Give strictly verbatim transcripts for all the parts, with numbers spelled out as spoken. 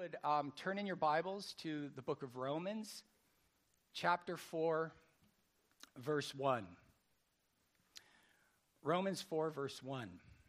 would um, turn in your Bibles to the book of Romans, chapter four, verse one. Romans four, verse one.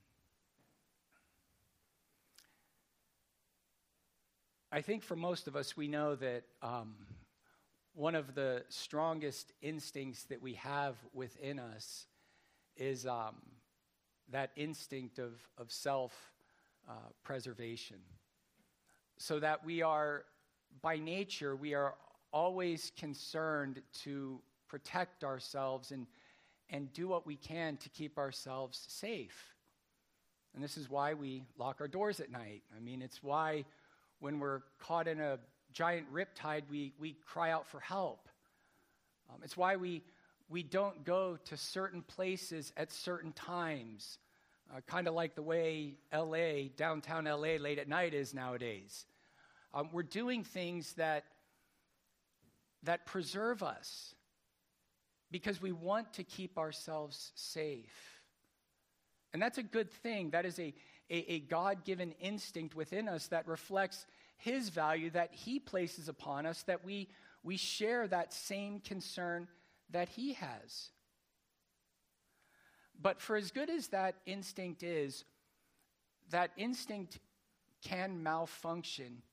I think for most of us, we know that um, one of the strongest instincts that we have within us is um, that instinct of, of self-preservation. Uh, so that we are, by nature, we are always concerned to protect ourselves and, and do what we can to keep ourselves safe. And this is why we lock our doors at night. I mean, it's why when we're caught in a giant riptide, we, we cry out for help. Um, it's why we, we don't go to certain places at certain times, uh, kind of like the way L A, downtown L A late at night is nowadays. Um, we're doing things that, that preserve us because we want to keep ourselves safe. And that's a good thing. That is a, a, a God-given instinct within us that reflects His value that He places upon us, that we, we share that same concern that He has. But for as good as that instinct is, that instinct can malfunction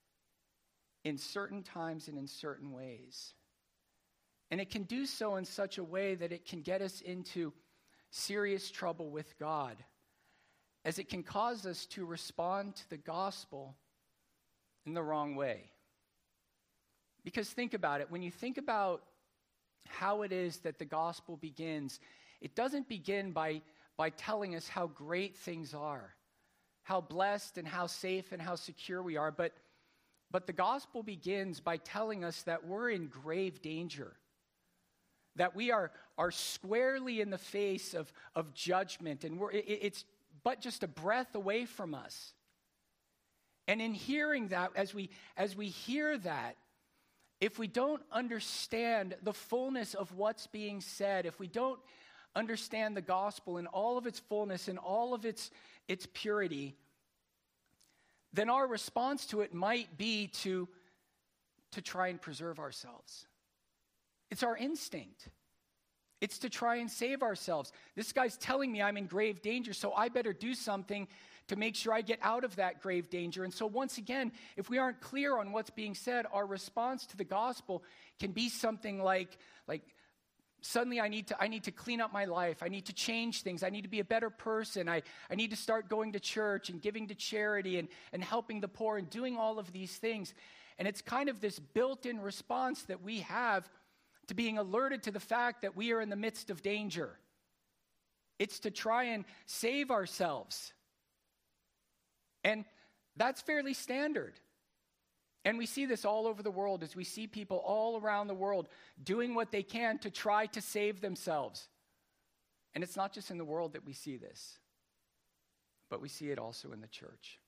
in certain times and in certain ways. And it can do so in such a way that it can get us into serious trouble with God, as it can cause us to respond to the gospel in the wrong way. Because think about it, when you think about how it is that the gospel begins, it doesn't begin by, by telling us how great things are, how blessed and how safe and how secure we are, but But the gospel begins by telling us that we're in grave danger, that we are, are squarely in the face of, of judgment, and we're, it, it's but just a breath away from us. And in hearing that, as we, as we hear that, if we don't understand the fullness of what's being said, if we don't understand the gospel in all of its fullness, in all of its, its purity, then our response to it might be to, to try and preserve ourselves. It's our instinct. It's to try and save ourselves. This guy's telling me I'm in grave danger, so I better do something to make sure I get out of that grave danger. And so once again, if we aren't clear on what's being said, our response to the gospel can be something like, like suddenly I need to I need to clean up my life. I need to change things. I need to be a better person. I, I need to start going to church and giving to charity and, and helping the poor and doing all of these things. And it's kind of this built-in response that we have to being alerted to the fact that we are in the midst of danger. It's to try and save ourselves. And that's fairly standard. And we see this all over the world as we see people all around the world doing what they can to try to save themselves. And it's not just in the world that we see this, but we see it also in the church.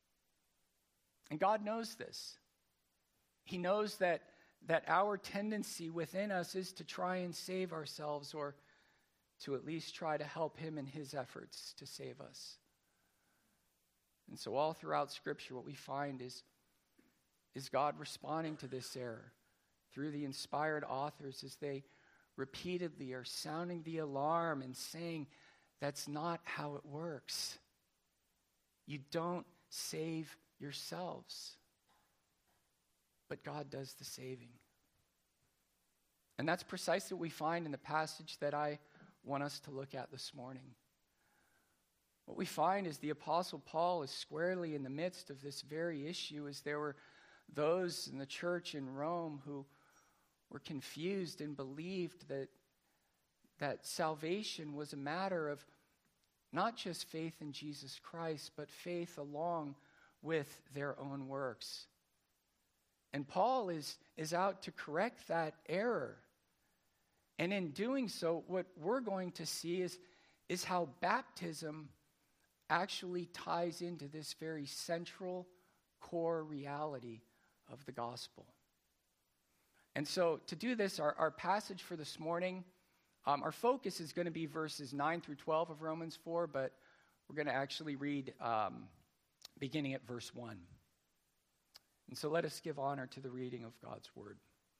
And God knows this. He knows that, that our tendency within us is to try and save ourselves, or to at least try to help Him in His efforts to save us. And so all throughout Scripture, what we find is Is God responding to this error through the inspired authors as they repeatedly are sounding the alarm and saying, that's not how it works. You don't save yourselves, but God does the saving. And that's precisely what we find in the passage that I want us to look at this morning. What we find is the Apostle Paul is squarely in the midst of this very issue, as there were those in the church in Rome who were confused and believed that, that salvation was a matter of not just faith in Jesus Christ, but faith along with their own works. And Paul is, is out to correct that error. And in doing so, what we're going to see is, is how baptism actually ties into this very central core reality of the gospel. And so to do this, our, our passage for this morning, um, our focus is going to be verses nine through twelve of Romans four, but we're going to actually read um, beginning at verse one. And so let us give honor to the reading of God's word.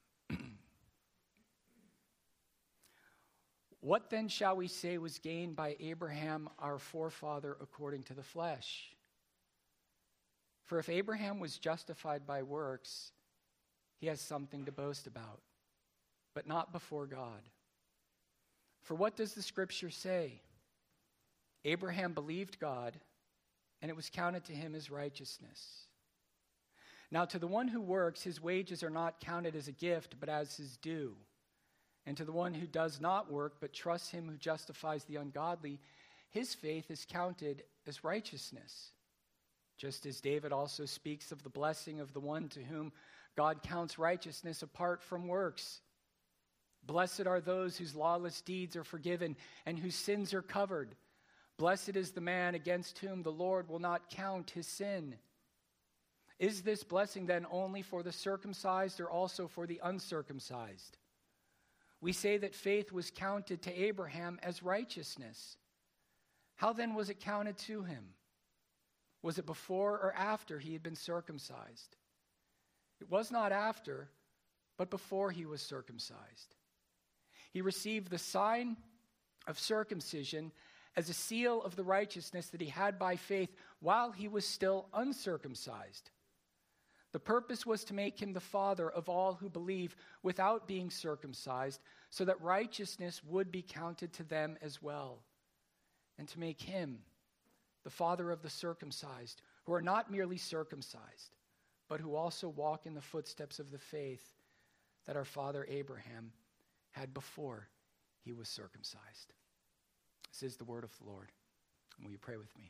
What then shall we say was gained by Abraham, our forefather, according to the flesh? For if Abraham was justified by works, he has something to boast about, but not before God. For what does the scripture say? Abraham believed God, and it was counted to him as righteousness. Now to the one who works, his wages are not counted as a gift, but as his due. And to the one who does not work, but trusts him who justifies the ungodly, his faith is counted as righteousness. Just as David also speaks of the blessing of the one to whom God counts righteousness apart from works. Blessed are those whose lawless deeds are forgiven and whose sins are covered. Blessed is the man against whom the Lord will not count his sin. Is this blessing then only for the circumcised or also for the uncircumcised? We say that faith was counted to Abraham as righteousness. How then was it counted to him? Was it before or after he had been circumcised? It was not after, but before he was circumcised. He received the sign of circumcision as a seal of the righteousness that he had by faith while he was still uncircumcised. The purpose was to make him the father of all who believe without being circumcised, so that righteousness would be counted to them as well, and to make him the father of the circumcised, who are not merely circumcised, but who also walk in the footsteps of the faith that our father Abraham had before he was circumcised. This is the word of the Lord. Will you pray with me?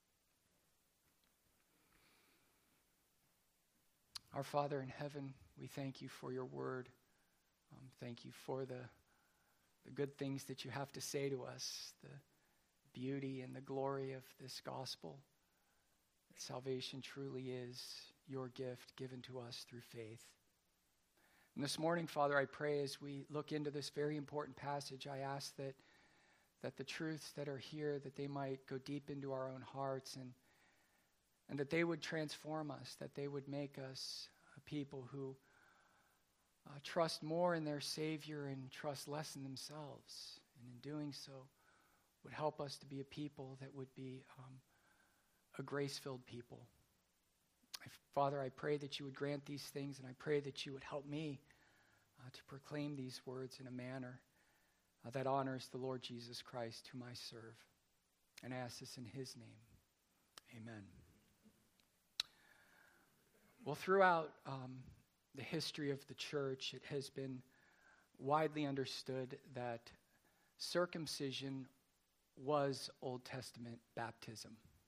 Our Father in heaven, we thank you for your word. Um, thank you for the, the good things that you have to say to us, the beauty and the glory of this gospel. That salvation truly is your gift given to us through faith. And this morning, Father, I pray as we look into this very important passage, I ask that, that the truths that are here, that they might go deep into our own hearts and And that they would transform us, that they would make us a people who uh, trust more in their Savior and trust less in themselves. And in doing so, would help us to be a people that would be um, a grace-filled people. I, Father, I pray that you would grant these things, and I pray that you would help me uh, to proclaim these words in a manner uh, that honors the Lord Jesus Christ, whom I serve. And I ask this in his name. Amen. Well, throughout um, the history of the church, it has been widely understood that circumcision was Old Testament baptism.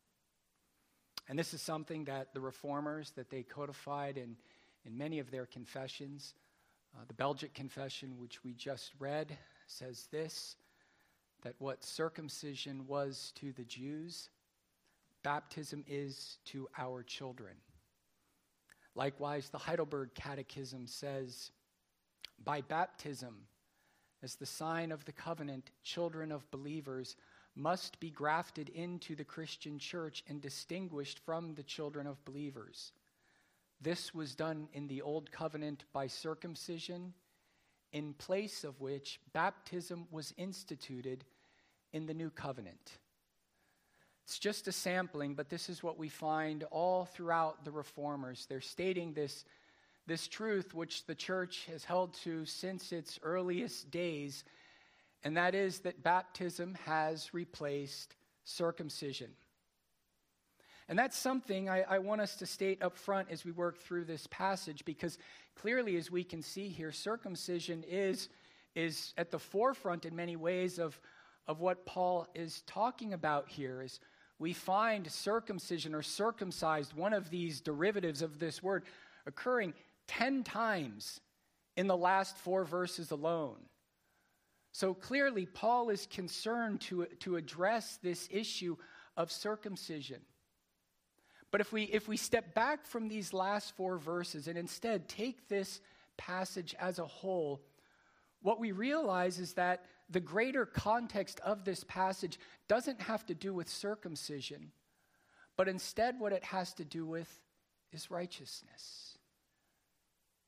And this is something that the Reformers, that they codified in, in many of their confessions. Uh, the Belgic Confession, which we just read, says this, that what circumcision was to the Jews, baptism is to our children. Likewise, the Heidelberg Catechism says, by baptism, as the sign of the covenant, children of believers must be grafted into the Christian church and distinguished from the children of believers. This was done in the Old Covenant by circumcision, in place of which baptism was instituted in the New Covenant. It's just a sampling, but this is what we find all throughout the Reformers. They're stating this, this truth which the church has held to since its earliest days, and that is that baptism has replaced circumcision. And that's something I, I want us to state up front as we work through this passage, because clearly, as we can see here, circumcision is, is at the forefront in many ways of, of what Paul is talking about here. Is we find circumcision or circumcised, one of these derivatives of this word, occurring ten times in the last four verses alone. So clearly, Paul is concerned to, to address this issue of circumcision. But if we, if we step back from these last four verses and instead take this passage as a whole, what we realize is that the greater context of this passage doesn't have to do with circumcision, but instead what it has to do with is righteousness.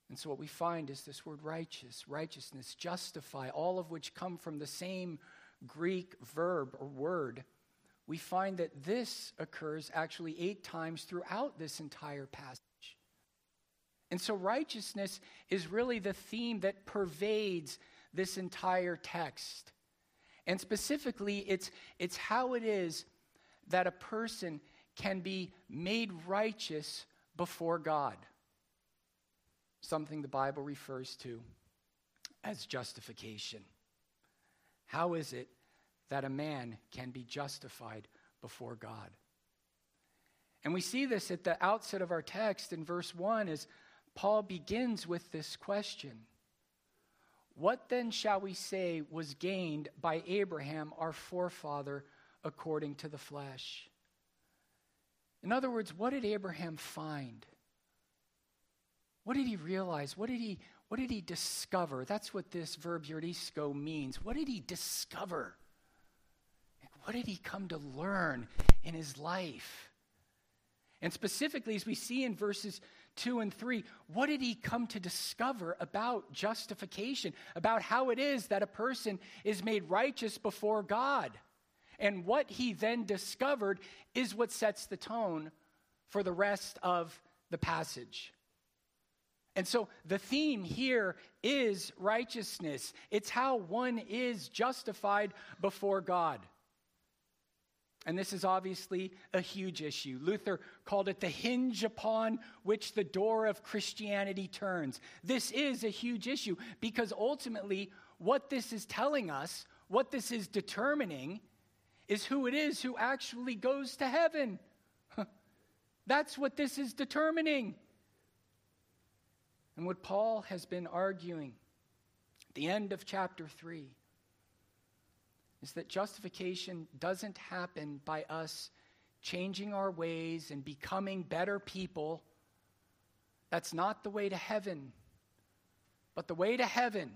And so what we find is this word righteous, righteousness, justify, all of which come from the same Greek verb or word. We find that this occurs actually eight times throughout this entire passage. And so righteousness is really the theme that pervades this entire text. And specifically, it's, it's how it is that a person can be made righteous before God. Something the Bible refers to as justification. How is it that a man can be justified before God? And we see this at the outset of our text in verse one as Paul begins with this question. What then shall we say was gained by Abraham, our forefather, according to the flesh? In other words, what did Abraham find? What did he realize? What did he, what did he discover? That's what this verb eurisko means. What did he discover? What did he come to learn in his life? And specifically, as we see in verses two and three, what did he come to discover about justification, about how it is that a person is made righteous before God? And what he then discovered is what sets the tone for the rest of the passage. And so the theme here is righteousness. It's how one is justified before God. And this is obviously a huge issue. Luther called it the hinge upon which the door of Christianity turns. This is a huge issue because ultimately what this is telling us, what this is determining, is who it is who actually goes to heaven. That's what this is determining. And what Paul has been arguing at the end of chapter three is that justification doesn't happen by us changing our ways and becoming better people. That's not the way to heaven. But the way to heaven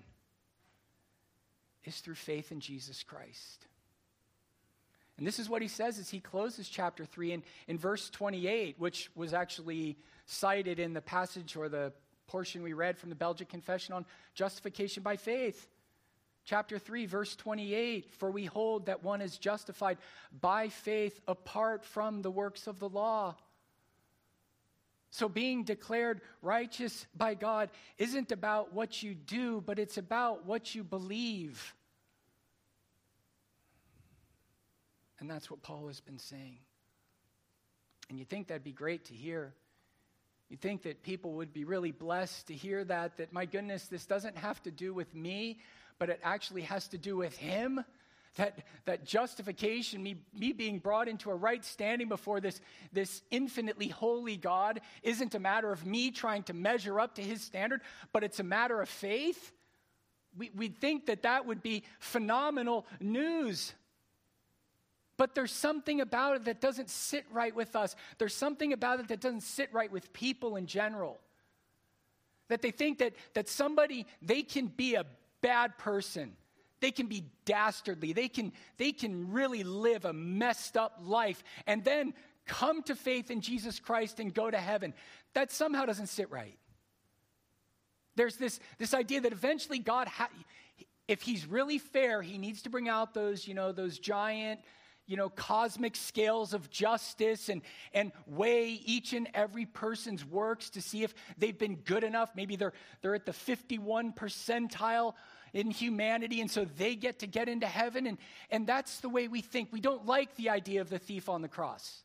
is through faith in Jesus Christ. And this is what he says as he closes chapter three in, in verse twenty-eight, which was actually cited in the passage or the portion we read from the Belgic Confession on justification by faith. Chapter three, verse twenty-eight, for we hold that one is justified by faith apart from the works of the law. So being declared righteous by God isn't about what you do, but it's about what you believe. And that's what Paul has been saying. And you think that'd be great to hear. You think that people would be really blessed to hear that, that my goodness, this doesn't have to do with me, but it actually has to do with him. That, that justification, me, me being brought into a right standing before this, this infinitely holy God, isn't a matter of me trying to measure up to his standard, but it's a matter of faith. We, we'd think that that would be phenomenal news. But there's something about it that doesn't sit right with us. There's something about it that doesn't sit right with people in general. That they think that, that somebody, they can be a bad person. They can be dastardly. They can, they can really live a messed up life and then come to faith in Jesus Christ and go to heaven. That somehow doesn't sit right. There's this, this idea that eventually God, ha- if he's really fair, he needs to bring out those, you know, those giant, you know, cosmic scales of justice and, and weigh each and every person's works to see if they've been good enough. Maybe they're, they're at the fifty-one percentile in humanity, and so they get to get into heaven. And, and that's the way we think. We don't like the idea of the thief on the cross.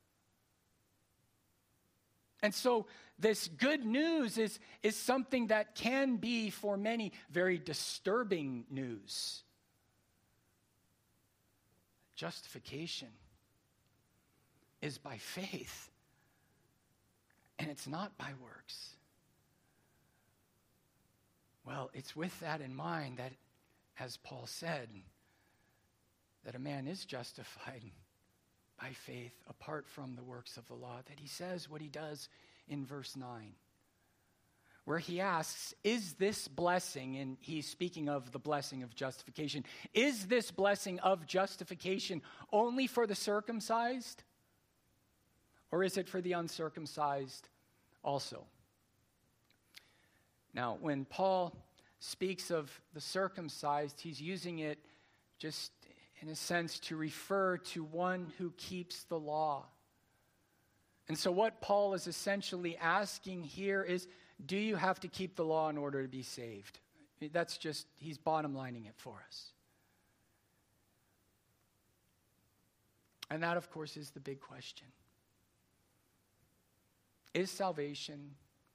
And so this good news is, is something that can be, for many, very disturbing news. Justification is by faith, and it's not by works. Well, it's with that in mind that, as Paul said, that a man is justified by faith apart from the works of the law, that he says what he does in verse nine, where he asks, is this blessing, and he's speaking of the blessing of justification, is this blessing of justification only for the circumcised, or is it for the uncircumcised also? Now, when Paul speaks of the circumcised, he's using it just in a sense to refer to one who keeps the law. And so what Paul is essentially asking here is, do you have to keep the law in order to be saved? That's just, he's bottom lining it for us. And that, of course, is the big question. Is salvation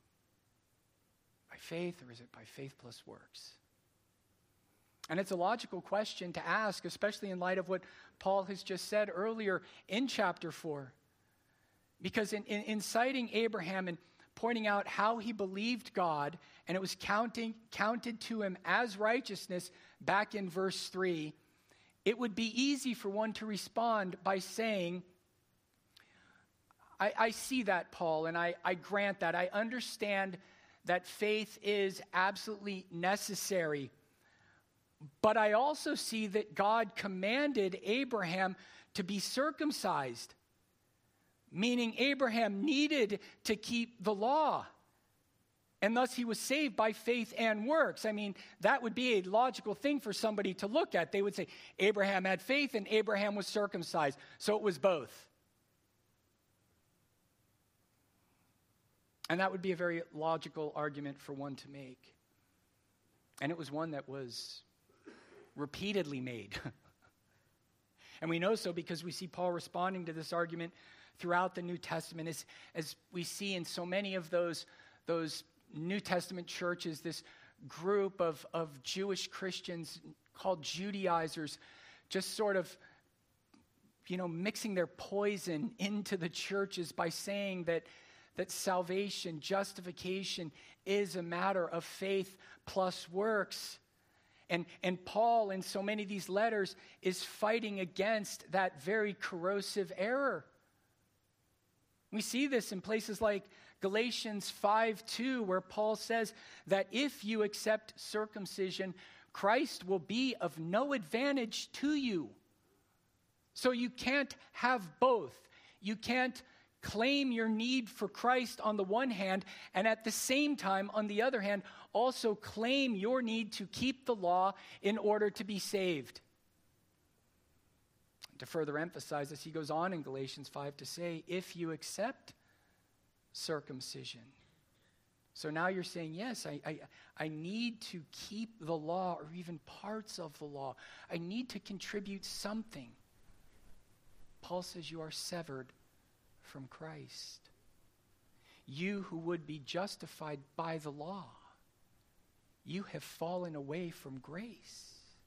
by faith, or is it by faith plus works? And it's a logical question to ask, especially in light of what Paul has just said earlier in chapter four. Because in, in, in citing Abraham and pointing out how he believed God, and it was counting, counted to him as righteousness back in verse three, it would be easy for one to respond by saying, I, I see that, Paul, and I, I grant that. I understand that faith is absolutely necessary. But I also see that God commanded Abraham to be circumcised, meaning Abraham needed to keep the law. And thus he was saved by faith and works. I mean, that would be a logical thing for somebody to look at. They would say, Abraham had faith and Abraham was circumcised. So it was both. And that would be a very logical argument for one to make. And it was one that was repeatedly made. And we know so because we see Paul responding to this argument throughout the New Testament, as, as we see in so many of those, those New Testament churches, this group of, of Jewish Christians called Judaizers, just sort of, you know, mixing their poison into the churches by saying that, that salvation, justification, is a matter of faith plus works. And, and Paul, in so many of these letters, is fighting against that very corrosive error. We see this in places like Galatians five two, where Paul says that if you accept circumcision, Christ will be of no advantage to you. So you can't have both. You can't claim your need for Christ on the one hand, and at the same time, on the other hand, also claim your need to keep the law in order to be saved. To further emphasize this, he goes on in Galatians five to say, if you accept circumcision. So now you're saying, yes, I, I, I need to keep the law or even parts of the law. I need to contribute something. Paul says you are severed from Christ. You who would be justified by the law, you have fallen away from grace.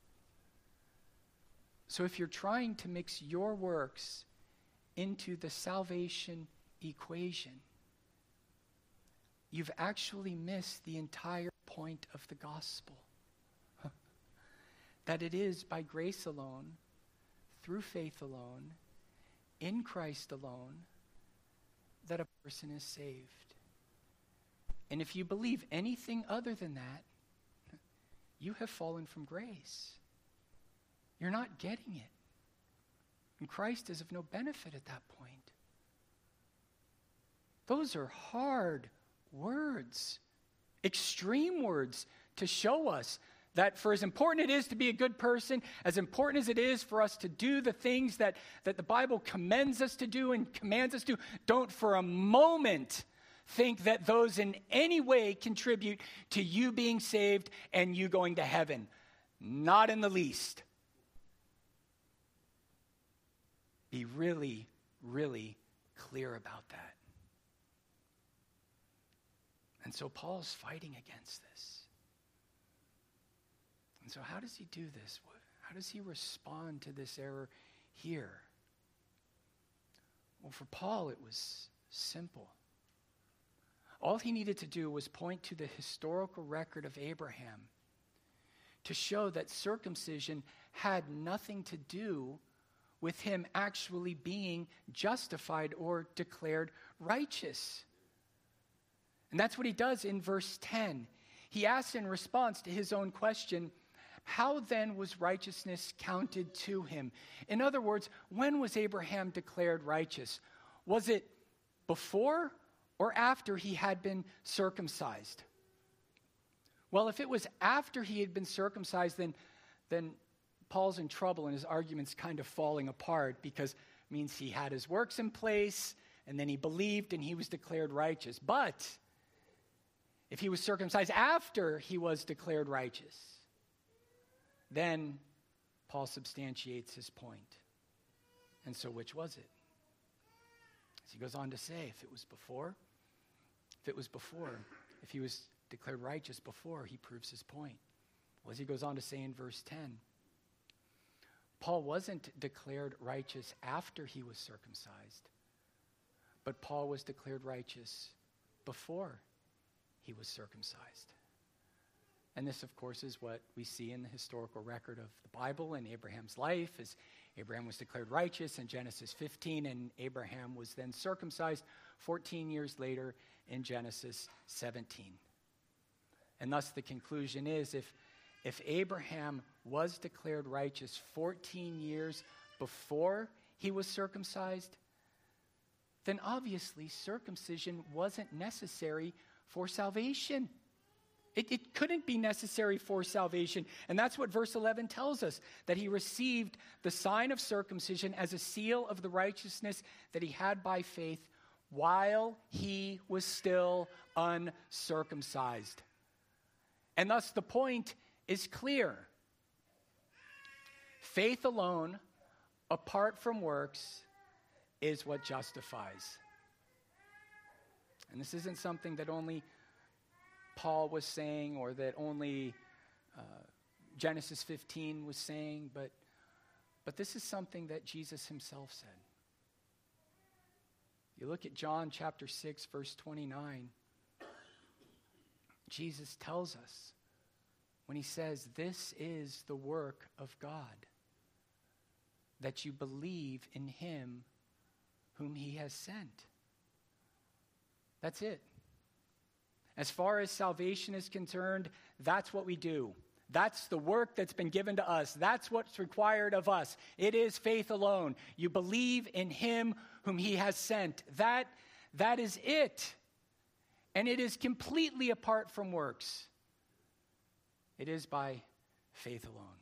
So if you're trying to mix your works into the salvation equation, you've actually missed the entire point of the gospel. That it is by grace alone, through faith alone, in Christ alone, that a person is saved. And if you believe anything other than that, you have fallen from grace. You're not getting it. And Christ is of no benefit at that point. Those are hard words, extreme words to show us that for as important it is to be a good person, as important as it is for us to do the things that, that the Bible commends us to do and commands us to, don't for a moment think that those in any way contribute to you being saved and you going to heaven. Not in the least. Be really, really clear about that. And so Paul's fighting against this. And so how does he do this? How does he respond to this error here? Well, for Paul, it was simple. All he needed to do was point to the historical record of Abraham to show that circumcision had nothing to do with him actually being justified or declared righteous. And that's what he does in verse ten. He asks in response to his own question, how then was righteousness counted to him? In other words, when was Abraham declared righteous? Was it before or after he had been circumcised? Well, if it was after he had been circumcised, then, then Paul's in trouble and his argument's kind of falling apart, because it means he had his works in place and then he believed and he was declared righteous. But if he was circumcised after he was declared righteous, then Paul substantiates his point. And so which was it? As he goes on to say, if it was before, if it was before, if he was declared righteous before, he proves his point. Well, as he goes on to say in verse ten, Paul wasn't declared righteous after he was circumcised, but Paul was declared righteous before he was circumcised. And this, of course, is what we see in the historical record of the Bible and Abraham's life, as Abraham was declared righteous in Genesis fifteen, and Abraham was then circumcised fourteen years later in Genesis seventeen. And thus the conclusion is, if, if Abraham was declared righteous fourteen years before he was circumcised, then obviously circumcision wasn't necessary for salvation. It, it couldn't be necessary for salvation. And that's what verse eleven tells us, that he received the sign of circumcision as a seal of the righteousness that he had by faith while he was still uncircumcised. And thus the point is clear. Faith alone, apart from works, is what justifies. And this isn't something that only Paul was saying, or that only uh, Genesis fifteen was saying, but, but this is something that Jesus himself said. You look at John chapter six, verse twenty-nine. Jesus tells us when he says, "This is the work of God, that you believe in him whom he has sent." That's it. As far as salvation is concerned, that's what we do. That's the work that's been given to us. That's what's required of us. It is faith alone. You believe in him whom he has sent. That, that is it. And it is completely apart from works. It is by faith alone.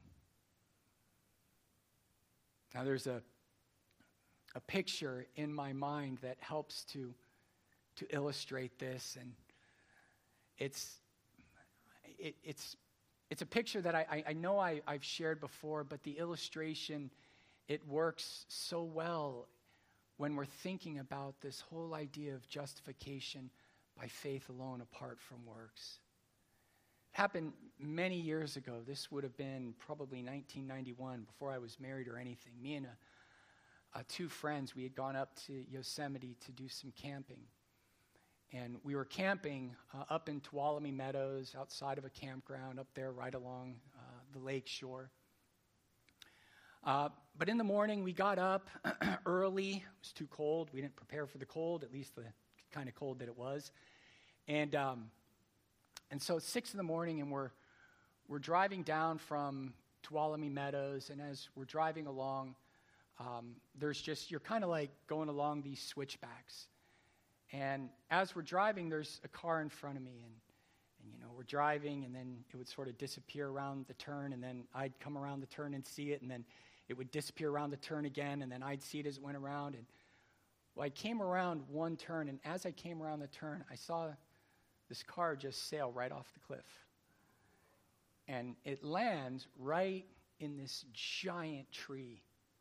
Now there's a, a picture in my mind that helps to, to illustrate this, and It's it, it's it's a picture that I, I, I know I, I've shared before, but the illustration, it works so well when we're thinking about this whole idea of justification by faith alone, apart from works. It happened many years ago. This would have been probably nineteen ninety-one, before I was married or anything. Me and a, a two friends, we had gone up to Yosemite to do some camping. And we were camping uh, up in Tuolumne Meadows, outside of a campground up there right along uh, the lake shore. Uh, but in the morning, we got up early. It was too cold. We didn't prepare for the cold, at least the kind of cold that it was. And um, and so it's six in the morning, and we're we're driving down from Tuolumne Meadows. And as we're driving along, um, there's just, you're kind of like going along these switchbacks. And as we're driving, there's a car in front of me, and, and, you know, we're driving, and then it would sort of disappear around the turn, and then I'd come around the turn and see it, and then it would disappear around the turn again, and then I'd see it as it went around. And well, I came around one turn, and as I came around the turn, I saw this car just sail right off the cliff. And it lands right in this giant tree.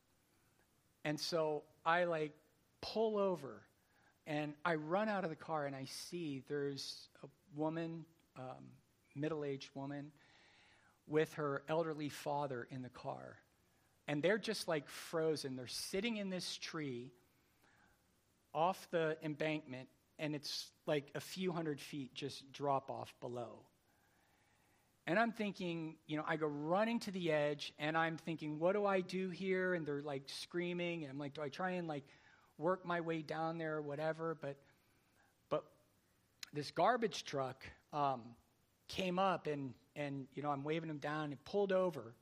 And so I, like, pull over, and I run out of the car, and I see there's a woman, um, middle-aged woman, with her elderly father in the car. And they're just like frozen. They're sitting in this tree off the embankment, and it's like a few hundred feet just drop off below. And I'm thinking, you know, I go running to the edge, and I'm thinking, what do I do here? And they're like screaming, and I'm like, do I try and like work my way down there or whatever? But but this garbage truck um, came up, and, and, you know, I'm waving him down, and pulled over.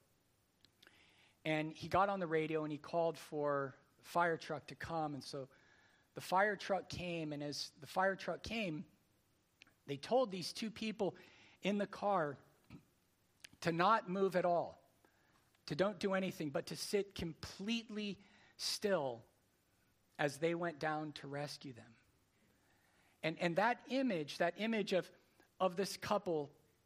And he got on the radio, and he called for the fire truck to come. And so the fire truck came, and as the fire truck came, they told these two people in the car to not move at all, to don't do anything, but to sit completely still as they went down to rescue them. And, and that image, that image of, of this couple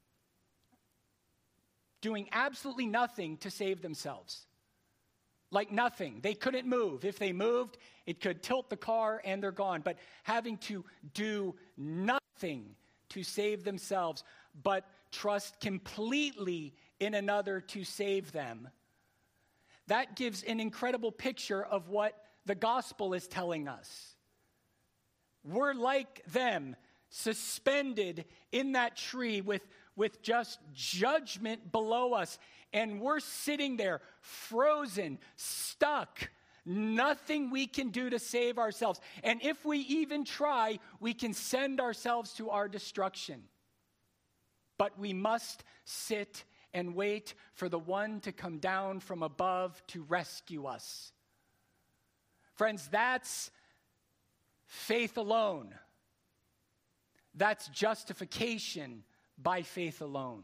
doing absolutely nothing to save themselves. Like nothing. They couldn't move. If they moved, it could tilt the car and they're gone. But having to do nothing to save themselves, but trust completely in another to save them. That gives an incredible picture of what the gospel is telling us. We're like them, suspended in that tree with, with just judgment below us. And we're sitting there, frozen, stuck, nothing we can do to save ourselves. And if we even try, we can send ourselves to our destruction. But we must sit and wait for the one to come down from above to rescue us. Friends, that's faith alone. That's justification by faith alone.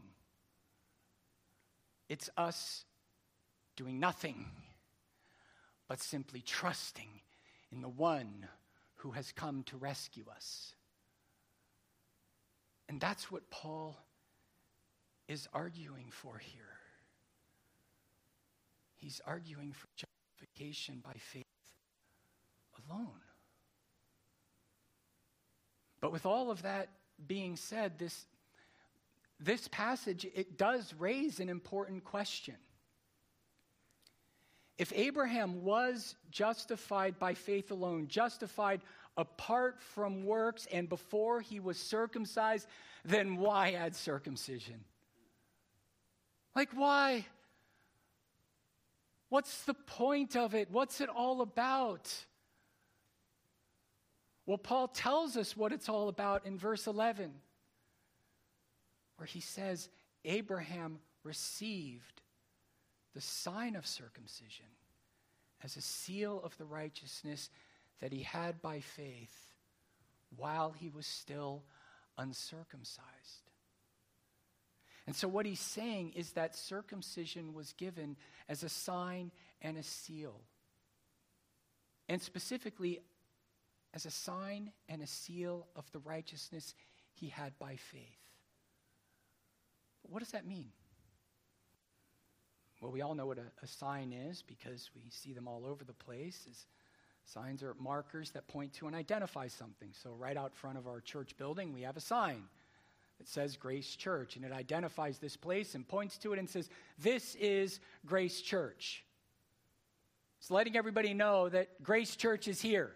It's us doing nothing, but simply trusting in the one who has come to rescue us. And that's what Paul is arguing for here. He's arguing for justification by faith alone. But with all of that being said, this, this passage, it does raise an important question. If Abraham was justified by faith alone, justified apart from works and before he was circumcised, then why add circumcision? Like, why? What's the point of it? What's it all about? Well, Paul tells us what it's all about in verse eleven, where he says, Abraham received the sign of circumcision as a seal of the righteousness that he had by faith while he was still uncircumcised. And so what he's saying is that circumcision was given as a sign and a seal. And specifically, as a sign and a seal of the righteousness he had by faith. But what does that mean? Well, we all know what a, a sign is because we see them all over the place. As signs are markers that point to and identify something. So right out front of our church building, we have a sign that says Grace Church, and it identifies this place and points to it and says, this is Grace Church. It's letting everybody know that Grace Church is here.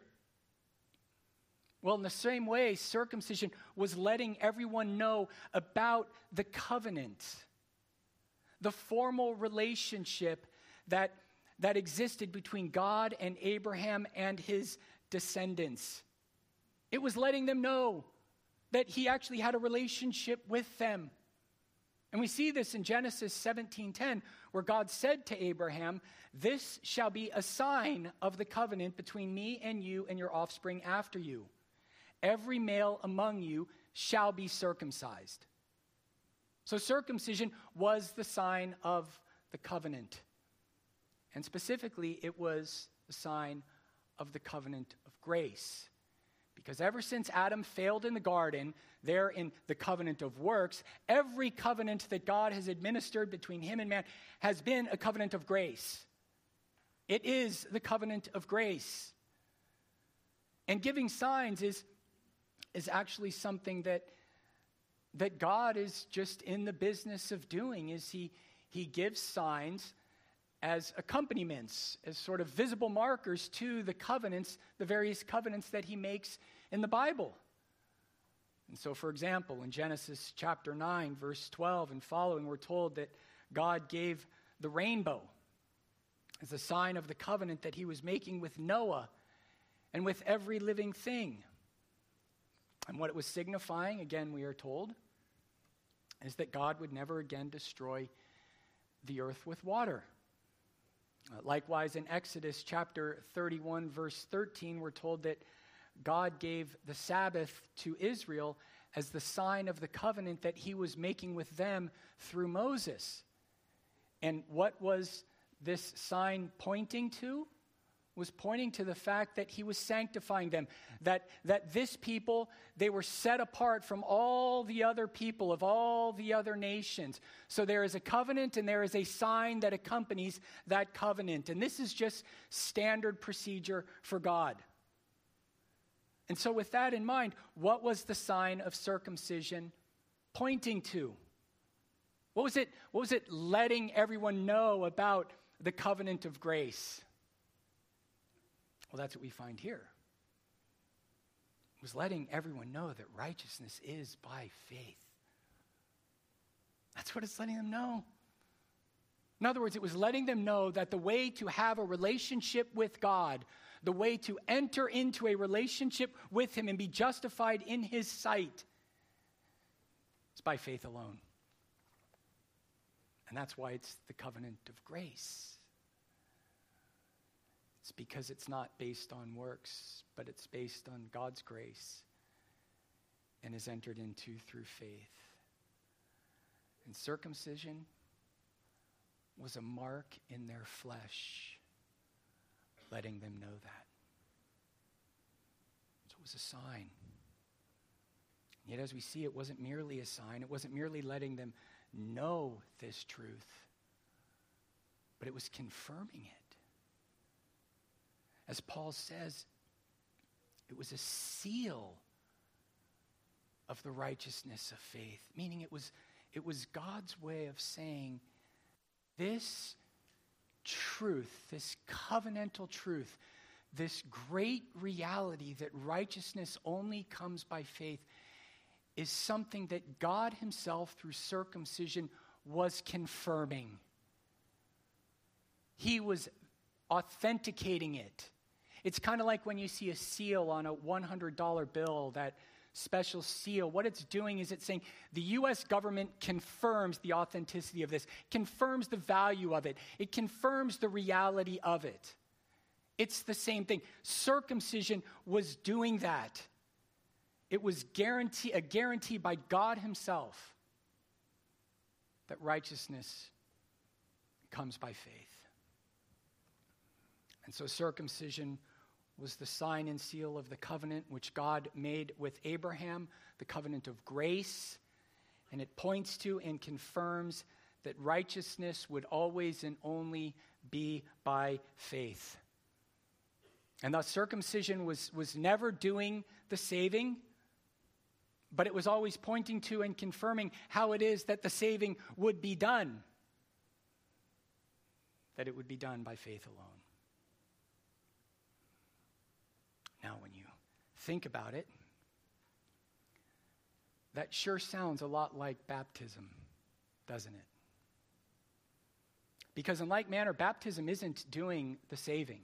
Well, in the same way, circumcision was letting everyone know about the covenant, the formal relationship that, that existed between God and Abraham and his descendants. It was letting them know that he actually had a relationship with them. And we see this in Genesis seventeen ten, where God said to Abraham, this shall be a sign of the covenant between me and you and your offspring after you. Every male among you shall be circumcised. So circumcision was the sign of the covenant. And specifically, it was the sign of the covenant of grace. Because ever since Adam failed in the garden, there in the covenant of works, every covenant that God has administered between him and man has been a covenant of grace. It is the covenant of grace. And giving signs is, is actually something that, that God is just in the business of doing, is he, he gives signs as accompaniments, as sort of visible markers to the covenants, the various covenants that he makes in the Bible. And so, for example, in Genesis chapter nine, verse twelve and following, we're told that God gave the rainbow as a sign of the covenant that he was making with Noah and with every living thing. And what it was signifying, again, we are told, is that God would never again destroy the earth with water. Uh, likewise, in Exodus chapter thirty-one, verse thirteen, we're told that God gave the Sabbath to Israel as the sign of the covenant that he was making with them through Moses. And what was this sign pointing to? Was pointing to the fact that he was sanctifying them, that, that this people, they were set apart from all the other people of all the other nations. So there is a covenant and there is a sign that accompanies that covenant. And this is just standard procedure for God. And so with that in mind, what was the sign of circumcision pointing to? What was it, what was it letting everyone know about the covenant of grace? Well, that's what we find here. It was letting everyone know that righteousness is by faith. That's what it's letting them know. In other words, it was letting them know that the way to have a relationship with God, the way to enter into a relationship with him and be justified in his sight, is by faith alone. And that's why it's the covenant of grace. It's because it's not based on works, but it's based on God's grace and is entered into through faith. And circumcision was a mark in their flesh, letting them know that. So it was a sign. Yet as we see, it wasn't merely a sign. It wasn't merely letting them know this truth, but it was confirming it. As Paul says, it was a seal of the righteousness of faith, meaning it was, it was God's way of saying, this truth, this covenantal truth, this great reality that righteousness only comes by faith is something that God himself, through circumcision, was confirming. He was authenticating it. It's kind of like when you see a seal on a one hundred dollar bill, that special seal. What it's doing is it's saying the U S government confirms the authenticity of this, confirms the value of it. It confirms the reality of it. It's the same thing. Circumcision was doing that. It was guarantee, a guarantee by God himself that righteousness comes by faith. And so circumcision was the sign and seal of the covenant which God made with Abraham, the covenant of grace. And it points to and confirms that righteousness would always and only be by faith. And thus circumcision was, was never doing the saving, but it was always pointing to and confirming how it is that the saving would be done. That it would be done by faith alone. Now, when you think about it, that sure sounds a lot like baptism, doesn't it? Because in like manner, baptism isn't doing the saving.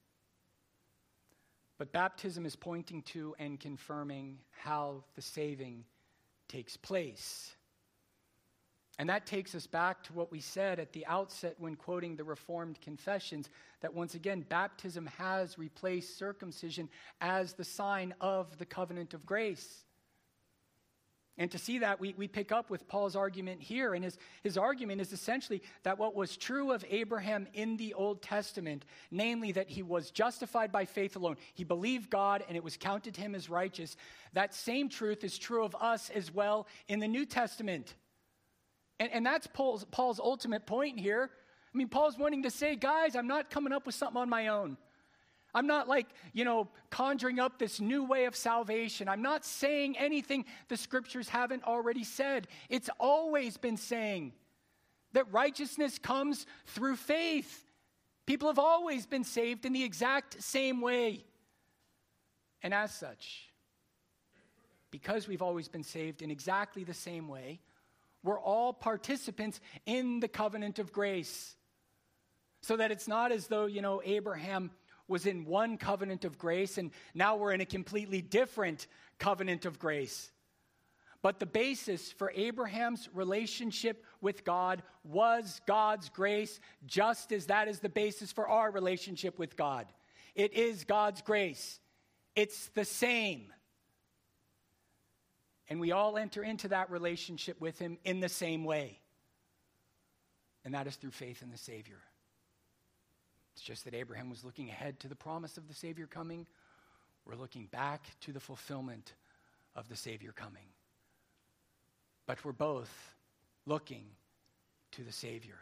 But baptism is pointing to and confirming how the saving takes place. And that takes us back to what we said at the outset when quoting the Reformed Confessions, that once again, baptism has replaced circumcision as the sign of the covenant of grace. And to see that, we, we pick up with Paul's argument here. And his, his argument is essentially that what was true of Abraham in the Old Testament, namely that he was justified by faith alone, he believed God and it was counted to him as righteous, that same truth is true of us as well in the New Testament. And, and that's Paul's, Paul's ultimate point here. I mean, Paul's wanting to say, guys, I'm not coming up with something on my own. I'm not like, you know, conjuring up this new way of salvation. I'm not saying anything the scriptures haven't already said. It's always been saying that righteousness comes through faith. People have always been saved in the exact same way. And as such, because we've always been saved in exactly the same way, we're all participants in the covenant of grace. So that it's not as though, you know, Abraham was in one covenant of grace and now we're in a completely different covenant of grace. But the basis for Abraham's relationship with God was God's grace, just as that is the basis for our relationship with God. It is God's grace. It's the same. And we all enter into that relationship with him in the same way. And that is through faith in the Savior. It's just that Abraham was looking ahead to the promise of the Savior coming. We're looking back to the fulfillment of the Savior coming. But we're both looking to the Savior.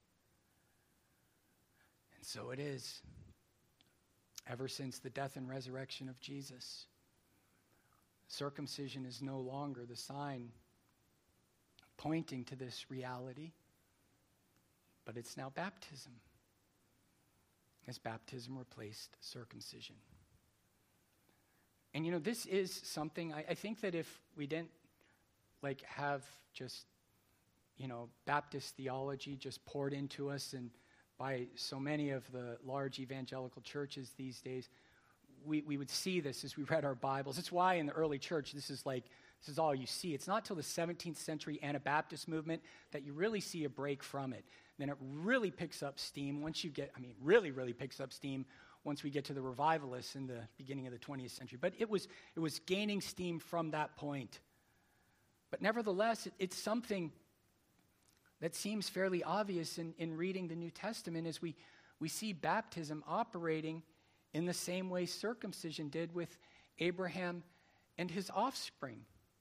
And so it is. Ever since the death and resurrection of Jesus, circumcision is no longer the sign pointing to this reality, but it's now baptism, as baptism replaced circumcision. And you know, this is something, I, I think that if we didn't like have just, you know, Baptist theology just poured into us and by so many of the large evangelical churches these days, we, we would see this as we read our Bibles. It's why in the early church, this is like, this is all you see. It's not till the seventeenth century Anabaptist movement that you really see a break from it. Then it really picks up steam once you get, I mean, really, really picks up steam once we get to the revivalists in the beginning of the twentieth century. But it was, it was gaining steam from that point. But nevertheless, it, it's something that seems fairly obvious in, in reading the New Testament as we, we see baptism operating in the same way circumcision did with Abraham and his offspring.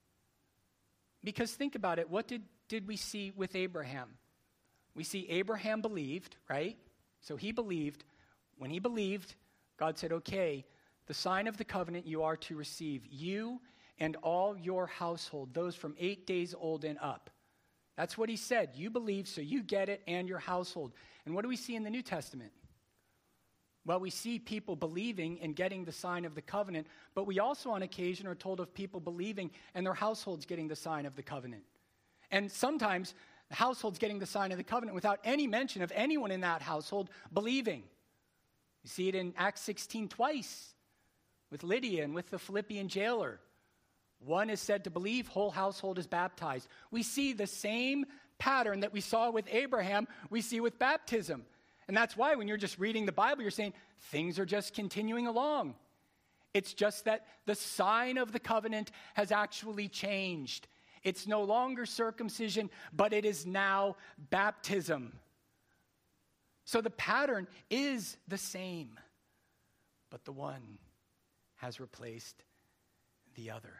Because think about it, what did, did we see with Abraham? We see Abraham believed, right? So he believed. When he believed, God said, okay, the sign of the covenant you are to receive, you and all your household, those from eight days old and up. That's what he said. You believe, so you get it, and your household. And what do we see in the New Testament? Well, we see people believing and getting the sign of the covenant, but we also on occasion are told of people believing and their households getting the sign of the covenant. And sometimes the households getting the sign of the covenant without any mention of anyone in that household believing. You see it in Acts sixteen twice with Lydia and with the Philippian jailer. One is said to believe, whole household is baptized. We see the same pattern that we saw with Abraham, we see with baptism. And that's why when you're just reading the Bible, you're saying things are just continuing along. It's just that the sign of the covenant has actually changed. It's no longer circumcision, but it is now baptism. So the pattern is the same, but the one has replaced the other.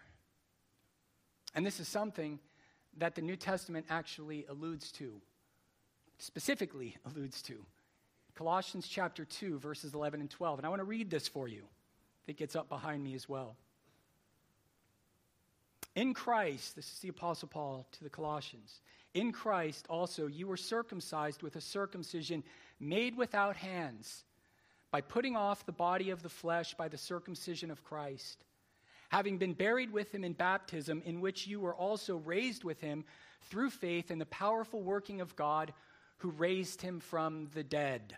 And this is something that the New Testament actually alludes to, specifically alludes to. Colossians chapter two, verses eleven and twelve. And I want to read this for you. I think it's up behind me as well. In Christ, this is the Apostle Paul to the Colossians. In Christ also you were circumcised with a circumcision made without hands, by putting off the body of the flesh by the circumcision of Christ, having been buried with him in baptism, in which you were also raised with him through faith in the powerful working of God who raised him from the dead.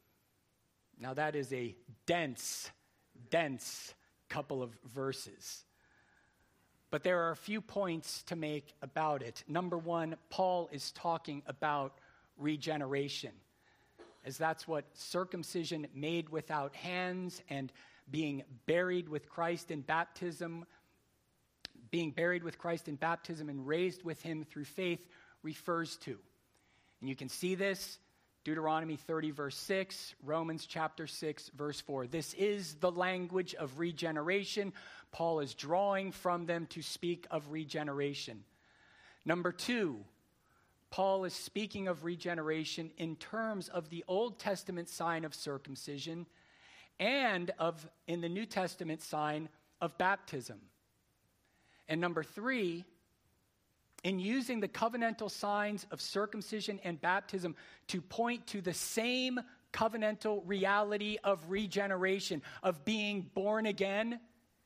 Now that is a dense, dense couple of verses. But there are a few points to make about it. Number one, Paul is talking about regeneration, as that's what circumcision made without hands and being buried with Christ in baptism, being buried with Christ in baptism and raised with him through faith refers to. And you can see this, Deuteronomy thirty, verse six, Romans chapter six, verse four. This is the language of regeneration. Paul is drawing from them to speak of regeneration. Number two, Paul is speaking of regeneration in terms of the Old Testament sign of circumcision and of, in the New Testament, sign of baptism. And number three, in using the covenantal signs of circumcision and baptism to point to the same covenantal reality of regeneration, of being born again,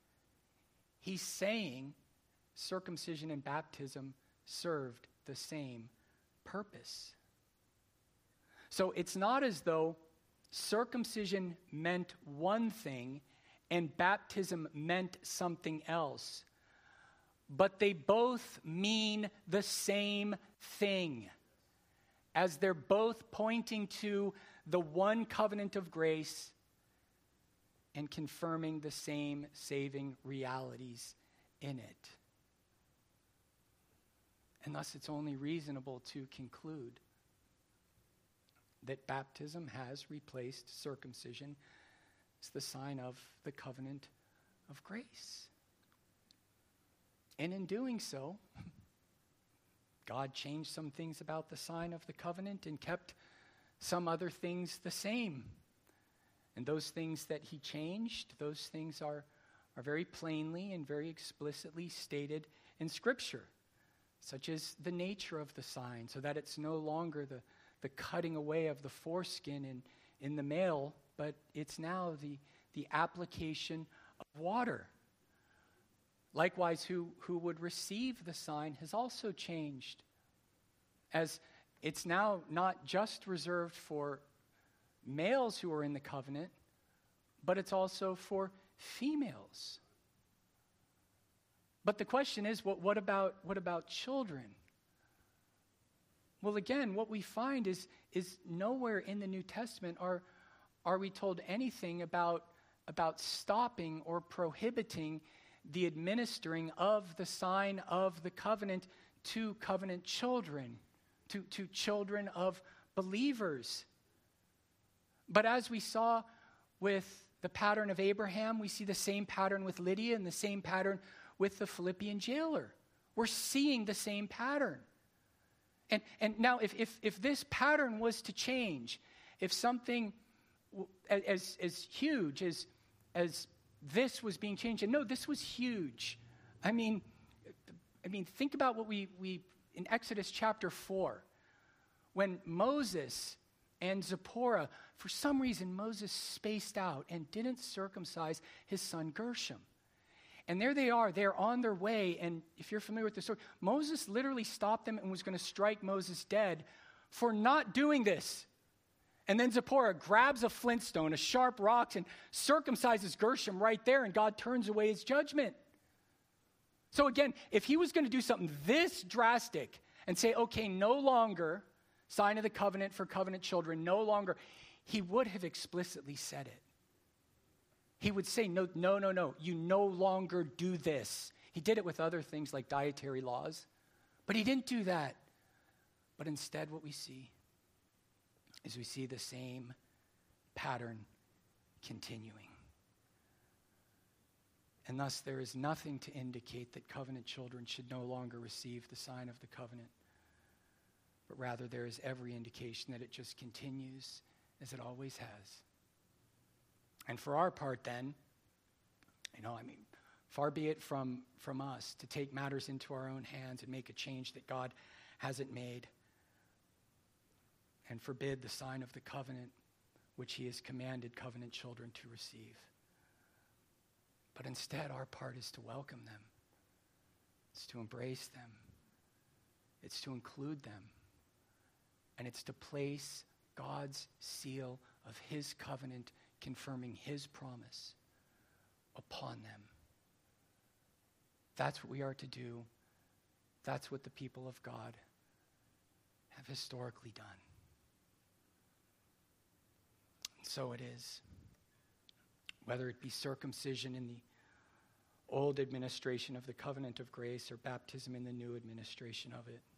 he's saying circumcision and baptism served the same purpose. So it's not as though circumcision meant one thing and baptism meant something else, but they both mean the same thing, as they're both pointing to the one covenant of grace and confirming the same saving realities in it. And thus it's only reasonable to conclude that baptism has replaced circumcision as the sign of the covenant of grace. And in doing so, God changed some things about the sign of the covenant and kept some other things the same. And those things that he changed, those things are, are very plainly and very explicitly stated in Scripture, such as the nature of the sign, so that it's no longer the, the cutting away of the foreskin in, in the male, but it's now the, the application of water. Likewise, who, who would receive the sign has also changed, as it's now not just reserved for males who are in the covenant, but it's also for females. But the question is, what, what about what about children? Well, again, what we find is, is nowhere in the New Testament are, are we told anything about, about stopping or prohibiting the administering of the sign of the covenant to covenant children, to, to children of believers. But as we saw with the pattern of Abraham, we see the same pattern with Lydia and the same pattern with the Philippian jailer. We're seeing the same pattern. And, and now if, if, if this pattern was to change, if something as, as huge as, as this was being changed, and no, this was huge. I mean, I mean, think about what we, we in Exodus chapter four, when Moses and Zipporah, for some reason, Moses spaced out and didn't circumcise his son Gershom. And there they are, they're on their way, and if you're familiar with the story, Moses literally stopped them and was going to strike Moses dead for not doing this. And then Zipporah grabs a flintstone, a sharp rock, and circumcises Gershom right there, and God turns away his judgment. So again, if he was going to do something this drastic and say, okay, no longer sign of the covenant for covenant children, no longer, he would have explicitly said it. He would say, no, no, no, no, you no longer do this. He did it with other things like dietary laws, but he didn't do that. But instead what we see is we see the same pattern continuing. And thus there is nothing to indicate that covenant children should no longer receive the sign of the covenant, but rather there is every indication that it just continues as it always has. And for our part then, you know, I mean, far be it from, from us to take matters into our own hands and make a change that God hasn't made, and forbid the sign of the covenant which he has commanded covenant children to receive. But instead, our part is to welcome them. It's to embrace them. It's to include them. And it's to place God's seal of his covenant, confirming his promise upon them. That's what we are to do. That's what the people of God have historically done. And so it is. Whether it be circumcision in the old administration of the covenant of grace or baptism in the new administration of it,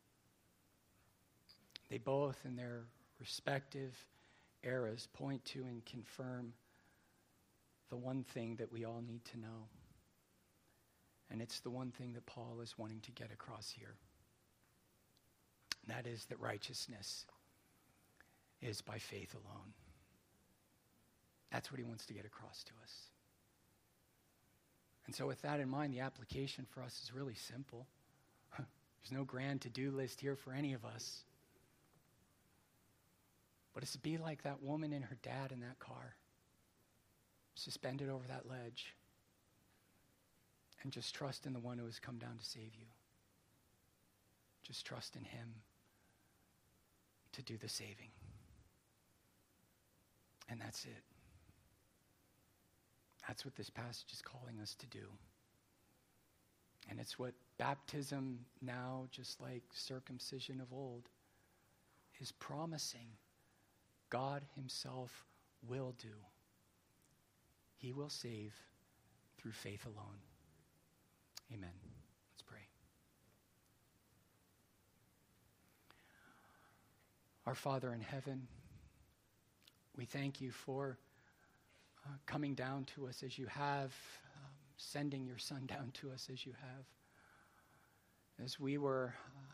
they both, in their respective eras, point to and confirm the one thing that we all need to know. And it's the one thing that Paul is wanting to get across here. And that is that righteousness is by faith alone. That's what he wants to get across to us. And so with that in mind, the application for us is really simple. There's no grand to-do list here for any of us. But it's to be like that woman and her dad in that car, suspended over that ledge, and just trust in the one who has come down to save you. Just trust in him to do the saving. And that's it. That's what this passage is calling us to do. And it's what baptism now, just like circumcision of old, is promising God himself will do. He will save through faith alone. Amen. Let's pray. Our Father in heaven, we thank you for uh, coming down to us as you have, um, sending your Son down to us as you have. As we were uh,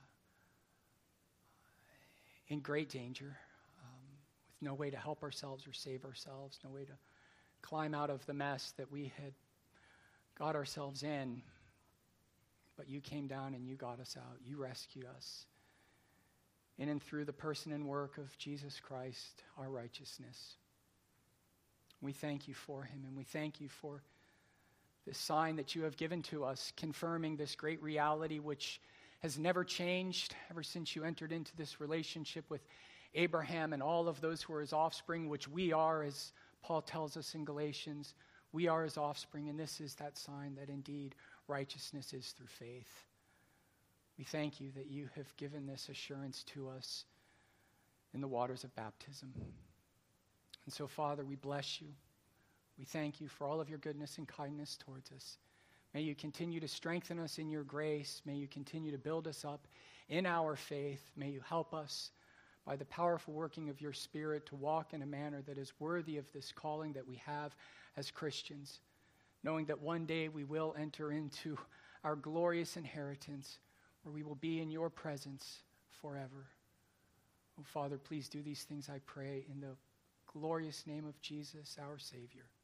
in great danger, um, with no way to help ourselves or save ourselves, no way to climb out of the mess that we had got ourselves in, but you came down and you got us out. You rescued us. In and through the person and work of Jesus Christ, our righteousness. We thank you for him, and we thank you for this sign that you have given to us, confirming this great reality which has never changed ever since you entered into this relationship with Abraham and all of those who are his offspring, which we are, as Paul tells us in Galatians. We are his offspring, and this is that sign that indeed righteousness is through faith. We thank you that you have given this assurance to us in the waters of baptism. And so, Father, we bless you. We thank you for all of your goodness and kindness towards us. May you continue to strengthen us in your grace. May you continue to build us up in our faith. May you help us by the powerful working of your Spirit to walk in a manner that is worthy of this calling that we have as Christians, knowing that one day we will enter into our glorious inheritance where we will be in your presence forever. Oh, Father, please do these things, I pray, in the glorious name of Jesus, our Savior.